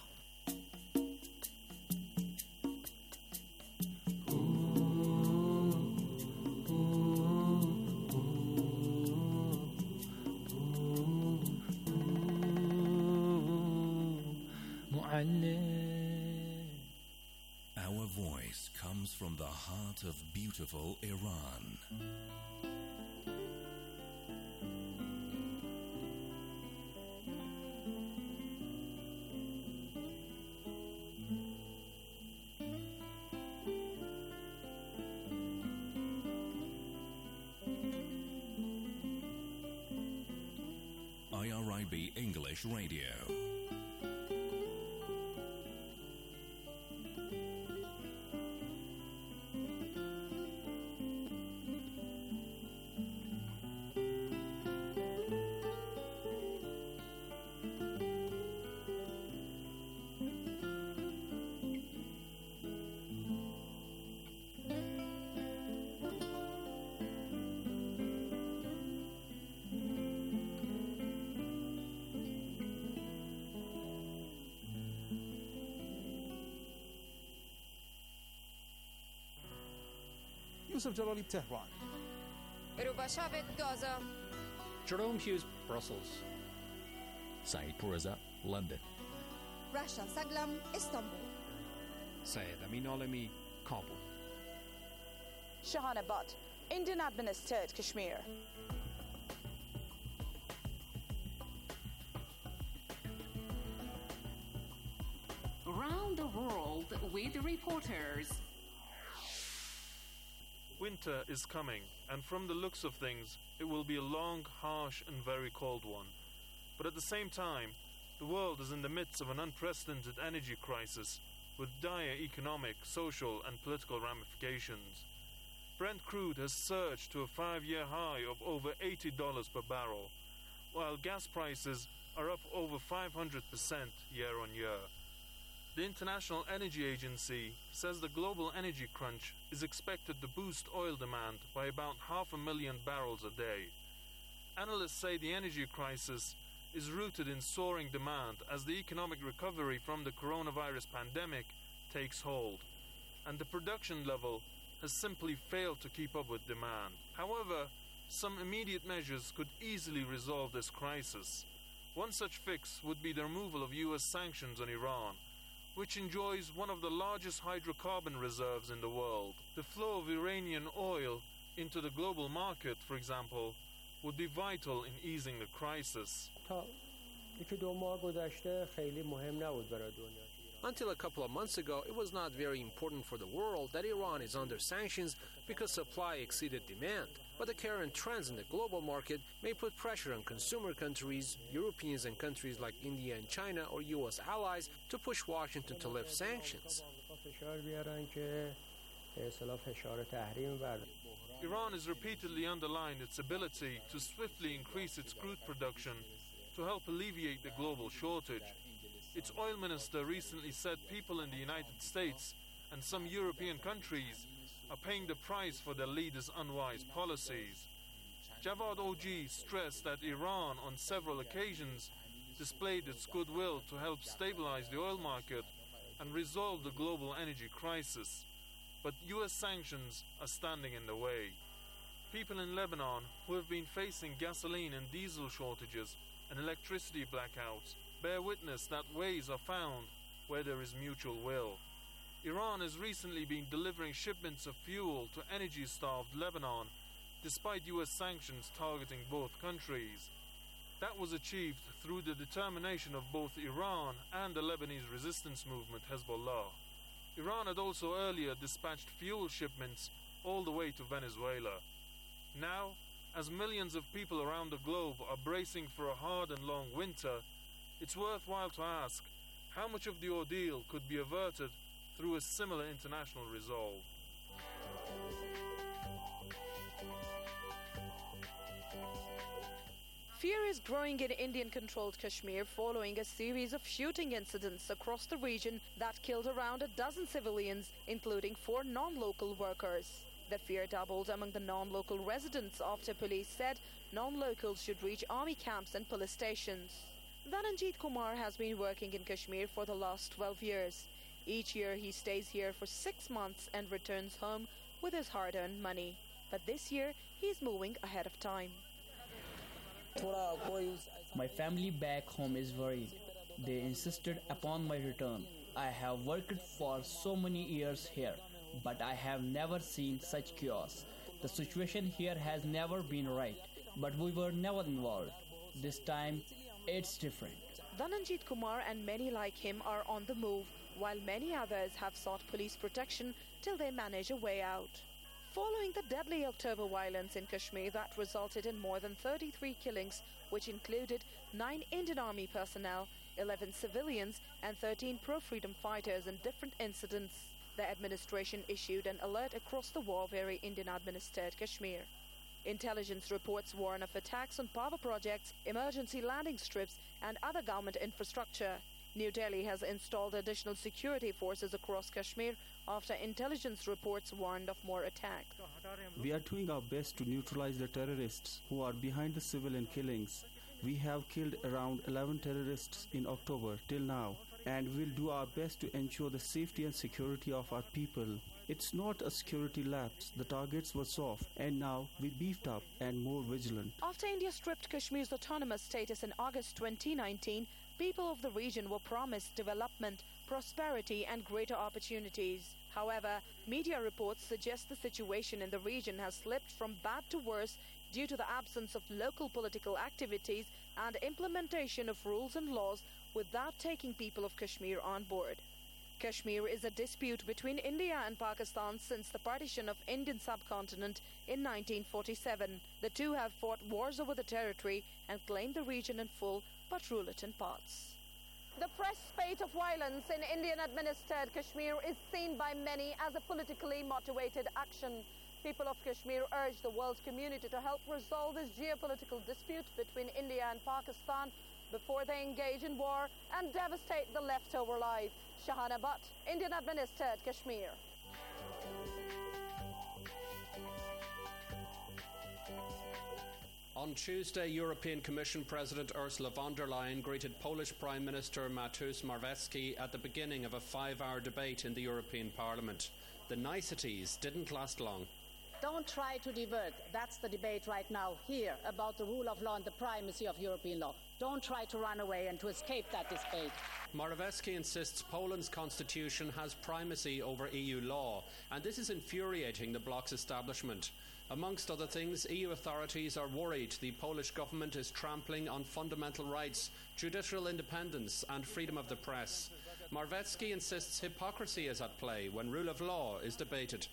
S10: Our voice comes from the heart of beautiful Iran. CIB English Radio.
S11: Yusuf Jalali, Tehran.
S12: Rubashavit, Gaza.
S13: Jerome Hughes, Brussels.
S14: Saeed Pourreza, London.
S15: Rasha Saglam, Istanbul.
S16: Syed Amin Alami, Kabul.
S17: Shahana Butt, Indian administered Kashmir.
S18: Around the world with reporters.
S19: Winter is coming, and from the looks of things, it will be a long, harsh, and very cold one. But at the same time, the world is in the midst of an unprecedented energy crisis with dire economic, social, and political ramifications. Brent crude has surged to a 5-year high of over $80 per barrel, while gas prices are up over 500% year on year. The International Energy Agency says the global energy crunch is expected to boost oil demand by about 500,000 barrels a day. Analysts say the energy crisis is rooted in soaring demand as the economic recovery from the coronavirus pandemic takes hold, and the production level has simply failed to keep up with demand. However, some immediate measures could easily resolve this crisis. One such fix would be the removal of US sanctions on Iran, which enjoys one of the largest hydrocarbon reserves in the world. The flow of Iranian oil into the global market, for example, would be vital in easing the crisis.
S20: Until a couple of months ago, it was not very important for the world that Iran is under sanctions because supply exceeded demand. But the current trends in the global market may put pressure on consumer countries, Europeans and countries like India and China or U.S. allies to push Washington to lift sanctions.
S19: Iran has repeatedly underlined its ability to swiftly increase its crude production to help alleviate the global shortage. Its oil minister recently said people in the United States and some European countries are paying the price for their leaders' unwise policies. Javad OG stressed that Iran on several occasions displayed its goodwill to help stabilize the oil market and resolve the global energy crisis, but US sanctions are standing in the way. People in Lebanon who have been facing gasoline and diesel shortages and electricity blackouts bear witness that ways are found where there is mutual will. Iran has recently been delivering shipments of fuel to energy-starved Lebanon despite US sanctions targeting both countries. That was achieved through the determination of both Iran and the Lebanese resistance movement Hezbollah. Iran had also earlier dispatched fuel shipments all the way to Venezuela. Now, as millions of people around the globe are bracing for a hard and long winter, it's worthwhile to ask how much of the ordeal could be averted through a similar international resolve.
S17: Fear is growing in Indian-controlled Kashmir following a series of shooting incidents across the region that killed around a dozen civilians, including 4 non-local workers. The fear doubled among the non-local residents after police said non-locals should reach army camps and police stations. Dhananjit Kumar has been working in Kashmir for the last 12 years. Each year he stays here for 6 months and returns home with his hard-earned money. But this year he's moving ahead of time.
S21: My family back home is worried. They insisted upon my return. I have worked for so many years here, but I have never seen such chaos. The situation here has never been right, but we were never involved. This time, it's different.
S17: Dhananjit Kumar and many like him are on the move, while many others have sought police protection till they manage a way out. Following the deadly October violence in Kashmir that resulted in more than 33 killings, which included 9 Indian Army personnel, 11 civilians and 13 pro-freedom fighters in different incidents, the administration issued an alert across the war-weary Indian-administered Kashmir. Intelligence reports warn of attacks on power projects, emergency landing strips and other government infrastructure. New Delhi has installed additional security forces across Kashmir after intelligence reports warned of more attacks.
S10: We are doing our best to neutralize the terrorists who are behind the civilian killings. We have killed around 11 terrorists in October till now, and we'll do our best to ensure the safety and security of our people. It's not a security lapse. The targets were soft, and now we beefed up and more vigilant.
S17: After India stripped Kashmir's autonomous status in August 2019, people of the region were promised development, prosperity and greater opportunities. However, media reports suggest the situation in the region has slipped from bad to worse due to the absence of local political activities and implementation of rules and laws without taking people of Kashmir on board. Kashmir is a dispute between India and Pakistan since the partition of Indian subcontinent in 1947. The two have fought wars over the territory and claimed the region in full but rule it in parts. The fresh spate of violence in Indian-administered Kashmir is seen by many as a politically motivated action. People of Kashmir urge the world community to help resolve this geopolitical dispute between India and Pakistan before they engage in war and devastate the leftover life. Shahana Butt, Indian-administered Kashmir.
S16: On Tuesday, European Commission President Ursula von der Leyen greeted Polish Prime Minister Mateusz Morawiecki at the beginning of a 5-hour debate in the European Parliament. The niceties didn't last long.
S22: Don't try to divert. That's the debate right now here about the rule of law and the primacy of European law. Don't try to run away and to escape that debate.
S16: Morawiecki insists Poland's constitution has primacy over EU law, and this is infuriating the bloc's establishment. Amongst other things, EU authorities are worried the Polish government is trampling on fundamental rights, judicial independence and freedom of the press. Morawiecki insists hypocrisy is at play when rule of law is debated.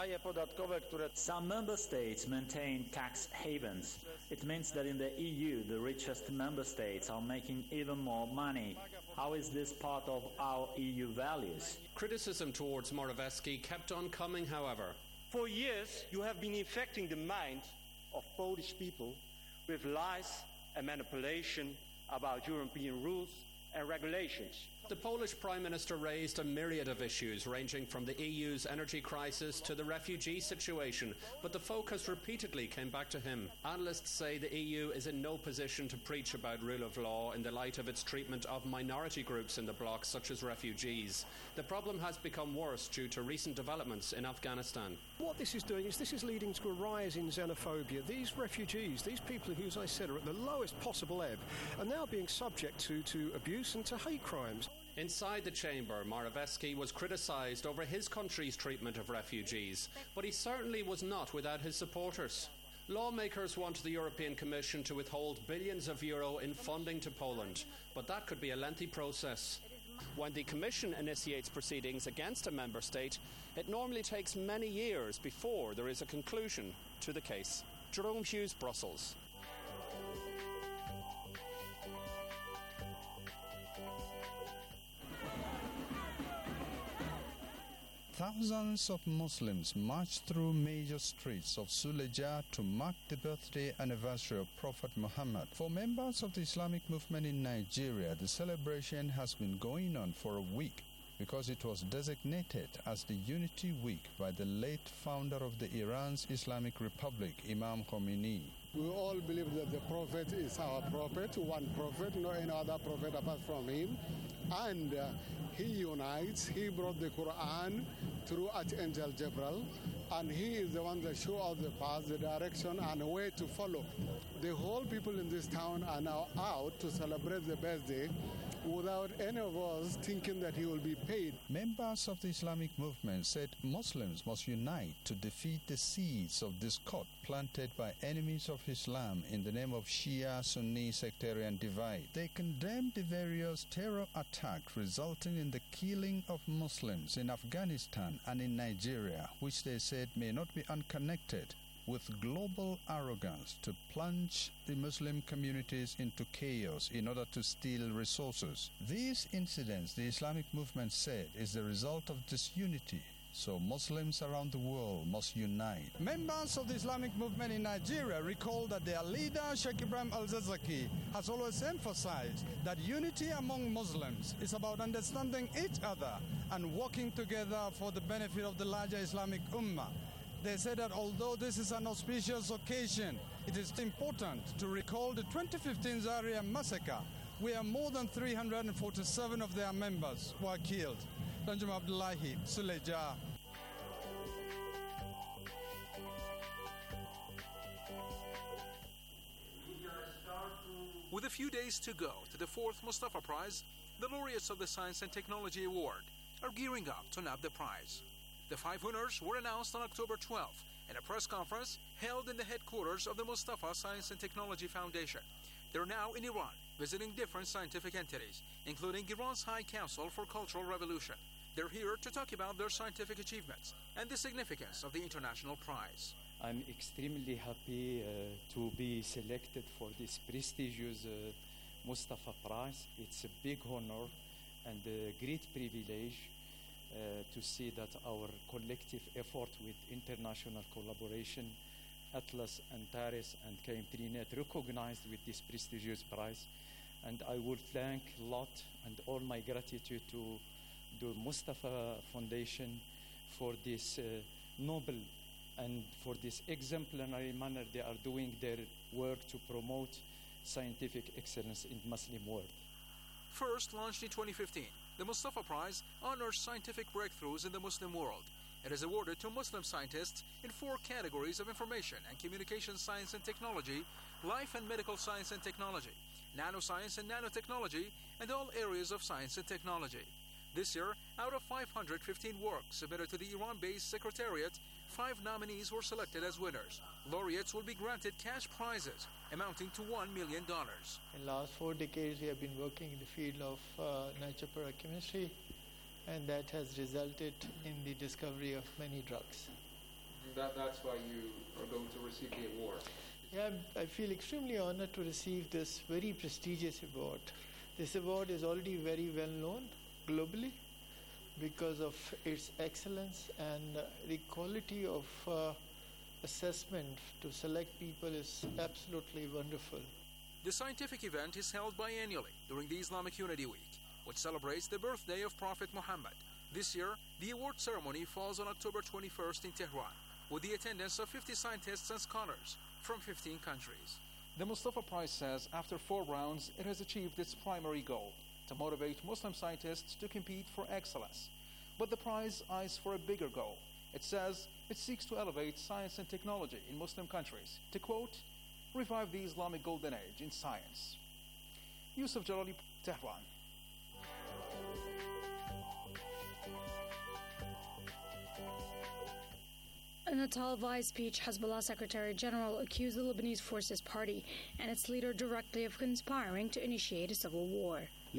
S23: Some member states maintain tax havens. It means that in the EU, the richest member states are making even more money. How is this part of our EU values?
S16: Criticism towards Morawiecki kept on coming, however.
S24: For years, you have been infecting the mind of Polish people with lies and manipulation about European rules and regulations.
S16: The Polish Prime Minister raised a myriad of issues ranging from the EU's energy crisis to the refugee situation, but the focus repeatedly came back to him. Analysts say the EU is in no position to preach about rule of law in the light of its treatment of minority groups in the bloc, such as refugees. The problem has become worse due to recent developments in Afghanistan.
S25: What this is doing is leading to a rise in xenophobia. These refugees, these people who, as I said, are at the lowest possible ebb, are now being subject to abuse and to hate crimes.
S16: Inside the chamber, Morawiecki was criticised over his country's treatment of refugees, but he certainly was not without his supporters. Lawmakers want the European Commission to withhold billions of euro in funding to Poland, but that could be a lengthy process. When the Commission initiates proceedings against a member state, it normally takes many years before there is a conclusion to the case. Jerome Hughes, Brussels.
S26: Thousands of Muslims marched through major streets of Suleja to mark the birthday anniversary of Prophet Muhammad. For members of the Islamic movement in Nigeria, the celebration has been going on for a week because it was designated as the Unity Week by the late founder of the Iran's Islamic Republic, Imam Khomeini.
S27: We all believe that the Prophet is our prophet, one prophet, no any other prophet apart from him. And he unites, he brought the Quran through Archangel Gabriel, and he is the one that shows us the path, the direction, and a way to follow. The whole people in this town are now out to celebrate the birthday without any of us thinking that he will be paid.
S26: Members of the Islamic movement said Muslims must unite to defeat the seeds of discord planted by enemies of Islam in the name of Shia-Sunni sectarian divide. They condemned the various terror attacks resulting in the killing of Muslims in Afghanistan and in Nigeria, which they said said may not be unconnected with global arrogance to plunge the Muslim communities into chaos in order to steal resources. These incidents, the Islamic movement said, is the result of disunity. So Muslims around the world must unite. Members of the Islamic movement in Nigeria recall that their leader, Sheikh Ibrahim al-Zakzaki, has always emphasized that unity among Muslims is about understanding each other and working together for the benefit of the larger Islamic Ummah. They said that although this is an auspicious occasion, it is important to recall the 2015 Zaria massacre, where more than 347 of their members were killed. Danjuma Abdullahi, Suleja.
S1: With a few days to go to the 4th Mustafa Prize, the laureates of the Science and Technology Award are gearing up to nab the prize. The 5 winners were announced on October 12th in a press conference held in the headquarters of the Mustafa Science and Technology Foundation. They're now in Iran, visiting different scientific entities, including Iran's High Council for Cultural Revolution. They're here to talk about their scientific achievements and the significance of the international prize.
S2: I'm extremely happy to be selected for this prestigious Mustafa Prize. It's a big honor and a great privilege to see that our collective effort with international collaboration, Atlas, Antares, and KM3Net recognized with this prestigious prize. And I would thank a lot and all my gratitude to the Mustafa Foundation for this noble and for this exemplary manner they are doing their work to promote scientific excellence in the Muslim world.
S1: First launched in 2015, the Mustafa Prize honors scientific breakthroughs in the Muslim world. It is awarded to Muslim scientists in 4 categories of information and communication science and technology, life and medical science and technology, nanoscience and nanotechnology, and all areas of science and technology. This year, out of 515 works submitted to the Iran-based Secretariat, 5 nominees were selected as winners. Laureates will be granted cash prizes amounting to $1 million.
S3: In the last 4 decades, we have been working in the field of natural product chemistry, and that has resulted in the discovery of many drugs.
S1: That's why you are going to receive the award.
S3: Yeah, I feel extremely honored to receive this very prestigious award. This award is already very well known globally because of its excellence, and the quality of assessment to select people is absolutely wonderful.
S1: The scientific event is held biannually during the Islamic Unity Week, which celebrates the birthday of Prophet Muhammad. This year, the award ceremony falls on October 21st in Tehran, with the attendance of 50 scientists and scholars from 15 countries. The Mustafa Prize says after 4 rounds, it has achieved its primary goal, to motivate Muslim scientists to compete for excellence. But the prize eyes for a bigger goal. It says it seeks to elevate science and technology in Muslim countries, to quote, revive the Islamic golden age in science. Yusuf Jalali, Tehran.
S4: In a televised speech, Hezbollah Secretary General accused the Lebanese Forces Party and its leader directly of conspiring to initiate a civil war.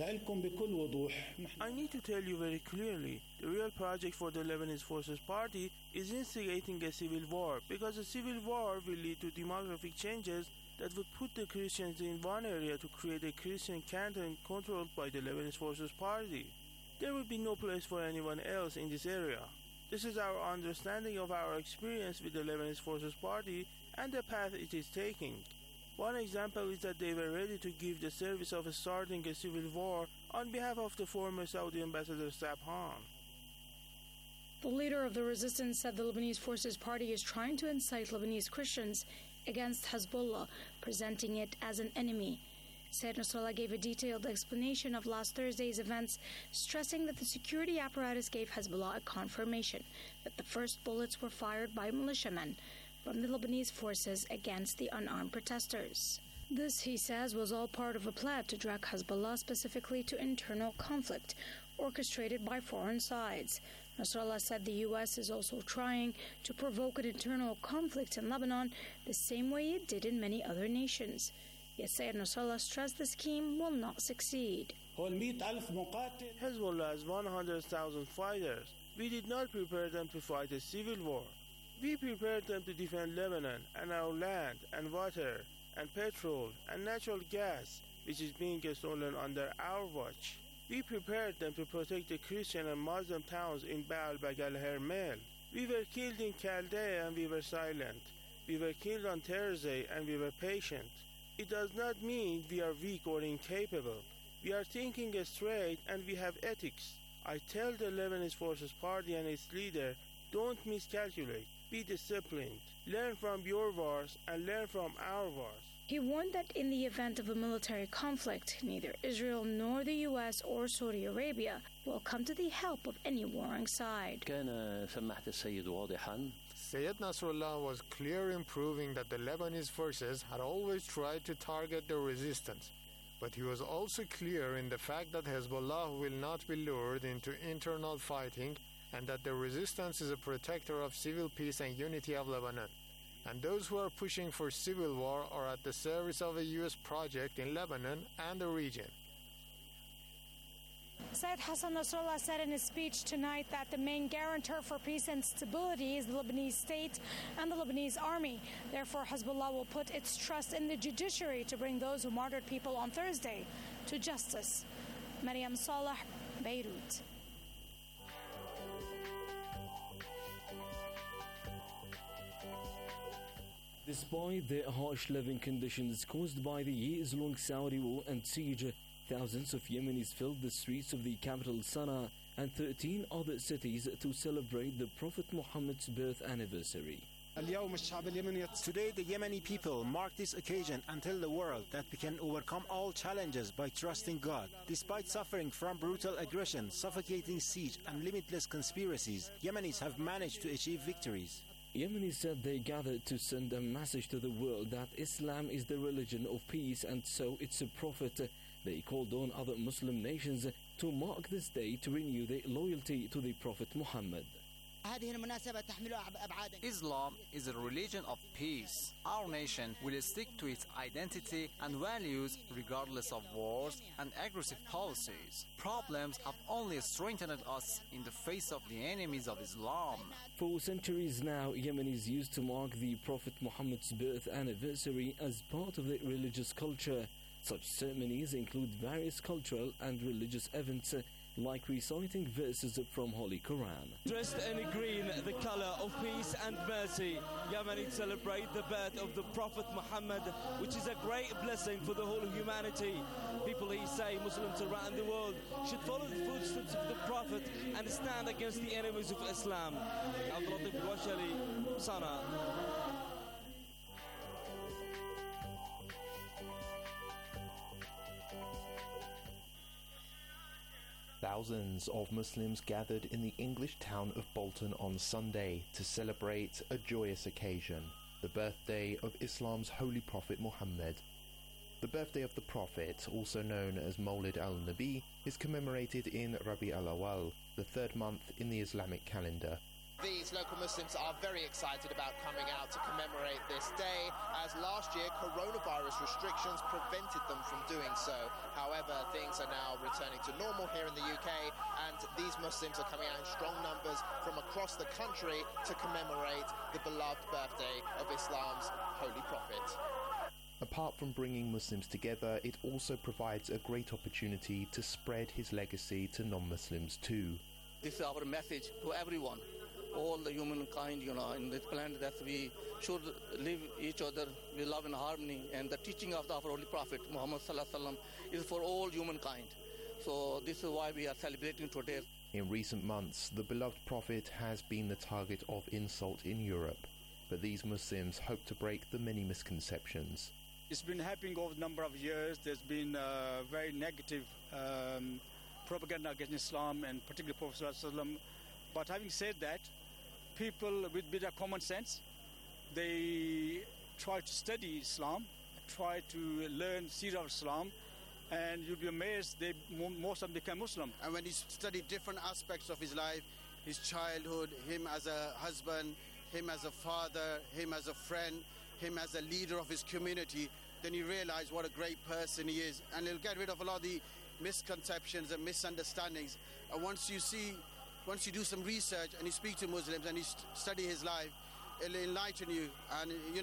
S6: I need to tell you very clearly, the real project for the Lebanese Forces Party is instigating a civil war, because a civil war will lead to demographic changes that would put the Christians in one area to create a Christian canton controlled by the Lebanese Forces Party. There will be no place for anyone else in this area. This is our understanding of our experience with the Lebanese Forces Party and the path it is taking. One example is that they were ready to give the service of starting a civil war on behalf of the former Saudi ambassador Sabhan.
S4: The leader of the resistance said the Lebanese Forces Party is trying to incite Lebanese Christians against Hezbollah, presenting it as an enemy. Said Nasrallah gave a detailed explanation of last Thursday's events, stressing that the security apparatus gave Hezbollah a confirmation that the first bullets were fired by militiamen from the Lebanese forces against the unarmed protesters. This, he says, was all part of a plan to drag Hezbollah specifically to internal conflict, orchestrated by foreign sides. Nasrallah said the U.S. is also trying to provoke an internal conflict in Lebanon the same way it did in many other nations. Yet Sayyid Nasrallah stressed the scheme will not succeed.
S6: Hezbollah has 100,000 fighters. We did not prepare them to fight a civil war. We prepared them to defend Lebanon and our land and water and petrol and natural gas, which is being stolen under our watch. We prepared them to protect the Christian and Muslim towns in Baal Bagal Hermel. We were killed in Chaldea and we were silent. We were killed on Thursday and we were patient. It does not mean we are weak or incapable. We are thinking straight and we have ethics. I tell the Lebanese Forces Party and its leader, don't miscalculate, be disciplined, learn from your wars and learn from our wars.
S4: He warned that in the event of a military conflict, neither Israel nor the U.S. or Saudi Arabia will come to the help of any warring side.
S5: Sayyid Nasrallah was clear in proving that the Lebanese forces had always tried to target the resistance. But he was also clear in the fact that Hezbollah will not be lured into internal fighting and that the resistance is a protector of civil peace and unity of Lebanon. And those who are pushing for civil war are at the service of a U.S. project in Lebanon and the region.
S4: Sayyid Hassan Nasrallah said in his speech tonight that the main guarantor for peace and stability is the Lebanese state and the Lebanese army. Therefore, Hezbollah will put its trust in the judiciary to bring those who martyred people on Thursday to justice. Maryam Saleh, Beirut.
S7: Despite the harsh living conditions caused by the years-long Saudi war and siege, thousands of Yemenis filled the streets of the capital Sana'a and 13 other cities to celebrate the Prophet Muhammad's birth anniversary.
S8: Today the Yemeni people mark this occasion and tell the world that we can overcome all challenges by trusting God. Despite suffering from brutal aggression, suffocating siege and limitless conspiracies, Yemenis have managed to achieve victories.
S7: Yemenis said they gathered to send a message to the world that Islam is the religion of peace and so it's a prophet. They called on other Muslim nations to mark this day to renew their loyalty to the Prophet Muhammad.
S9: Islam is a religion of peace. Our nation will stick to its identity and values regardless of wars and aggressive policies. Problems have only strengthened us in the face of the enemies of Islam.
S7: For centuries now, Yemenis used to mark the Prophet Muhammad's birth anniversary as part of their religious culture. Such ceremonies include various cultural and religious events like reciting verses from Holy Quran.
S11: Dressed in green, the color of peace and mercy, Yemenis celebrate the birth of the Prophet Muhammad, which is a great blessing for the whole humanity. People here say Muslims around the world should follow the footsteps of the Prophet and stand against the enemies of Islam. Abdulatif Washali, Sana'a.
S12: Thousands of Muslims gathered in the English town of Bolton on Sunday to celebrate a joyous occasion, the birthday of Islam's holy prophet Muhammad. The birthday of the Prophet, also known as Mawlid al-Nabi, is commemorated in Rabi al-Awwal, the third month in the Islamic calendar.
S13: These local Muslims are very excited about coming out to commemorate this day, as last year coronavirus restrictions prevented them from doing so. However, things are now returning to normal here in the UK, and these Muslims are coming out in strong numbers from across the country to commemorate the beloved birthday of Islam's holy prophet.
S12: Apart from bringing Muslims together, it also provides a great opportunity to spread his legacy to non-Muslims too.
S28: This is our message to everyone. All the humankind, in this planet, that we should live each other with love and harmony. And the teaching of our Holy Prophet, Muhammad Sallallahu Alaihi Wasallam, is for all humankind. So this is why we are celebrating today.
S12: In recent months, the beloved Prophet has been the target of insult in Europe. But these Muslims hope to break the many misconceptions.
S29: It's been happening over a number of years. There's been very negative propaganda against Islam and particularly Prophet Sallallahu Alaihi Wasallam. But having said that, people with bit of common sense, they try to study Islam, try to learn Seerah of Islam, and you'll be amazed, most of them become Muslim.
S30: And when you study different aspects of his life, his childhood, him as a husband, him as a father, him as a friend, him as a leader of his community, then you realize what a great person he is. And he'll get rid of a lot of the misconceptions and misunderstandings. And once you do some research and you speak to Muslims and you study his life, it'll enlighten you, and